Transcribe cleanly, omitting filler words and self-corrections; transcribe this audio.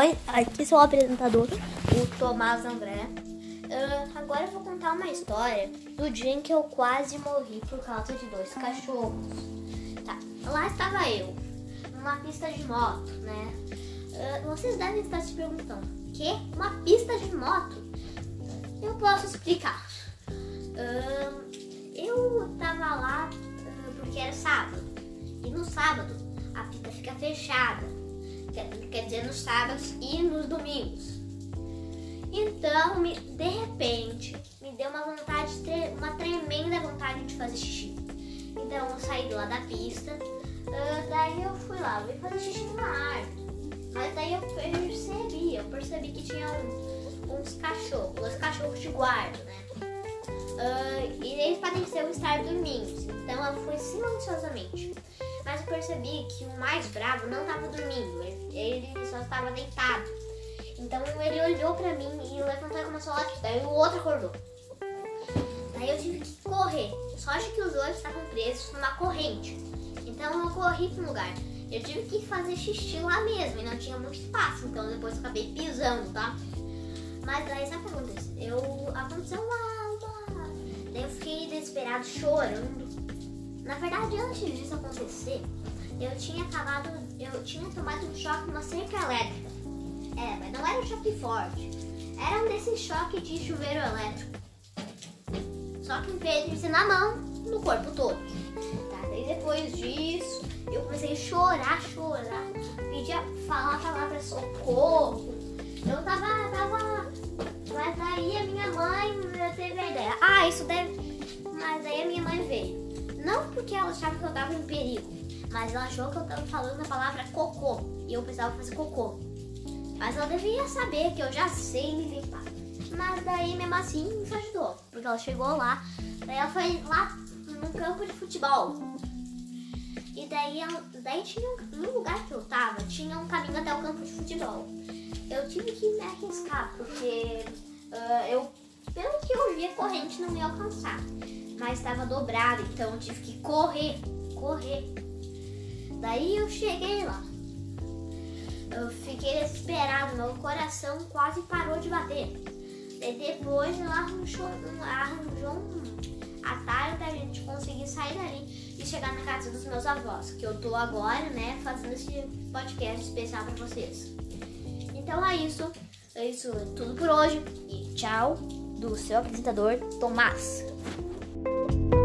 Oi, aqui sou o apresentador, o Tomás André. Agora eu vou contar uma história do dia em que eu quase morri por causa de 2 cachorros. Tá, lá estava eu, numa pista de moto, né? Vocês devem estar se perguntando, que? Uma pista de moto? Eu posso explicar. Eu tava lá porque era sábado, e no sábado a pista fica fechada. Quer dizer, nos sábados e nos domingos. Então, de repente, me deu uma tremenda vontade de fazer xixi. Então, eu saí lá da pista, daí eu fui lá, eu fazer xixi numa árvore. Mas daí eu percebi que tinha uns cachorros, 2 cachorros de guarda, né? E eles pareciam estar dormindo, então eu fui silenciosamente. Mas eu percebi que o mais bravo não estava dormindo, ele só estava deitado. Então ele olhou pra mim e levantou e começou a latir. Daí o outro acordou. Daí eu tive que correr. Sorte que os dois estavam presos numa corrente. Então eu corri para um lugar. Eu tive que fazer xixi lá mesmo e não tinha muito espaço. Então depois eu acabei pisando, tá? Mas daí sabe o que aconteceu? Aconteceu uma... Daí eu fiquei desesperado, chorando. Na verdade, antes disso acontecer, eu tinha tomado um choque numa cerca elétrica. Mas não era um choque forte. Era um desses choques de chuveiro elétrico. Só que em vez de ser na mão, no corpo todo. Tá? Daí depois disso, eu comecei a chorar. Pedia falar a palavra socorro. Eu tava... Mas daí a minha mãe teve a ideia. Mas daí a minha mãe veio. Não porque ela achava que eu tava em perigo, mas ela achou que eu tava falando a palavra cocô e eu precisava fazer cocô. Mas ela devia saber que eu já sei me limpar. Mas daí mesmo assim me ajudou, porque ela chegou lá, daí ela foi lá num campo de futebol. E daí tinha no lugar que eu tava, tinha um caminho até o campo de futebol. Eu tive que me arriscar, porque pelo que eu vi, a corrente não me ia alcançar. Mas estava dobrado, então eu tive que correr. Daí eu cheguei lá. Eu fiquei desesperado, meu coração quase parou de bater. E depois ela arranjou um atalho pra gente conseguir sair dali e chegar na casa dos meus avós, que eu tô agora, né, fazendo esse podcast especial pra vocês. Então é isso tudo por hoje e tchau do seu apresentador, Tomás.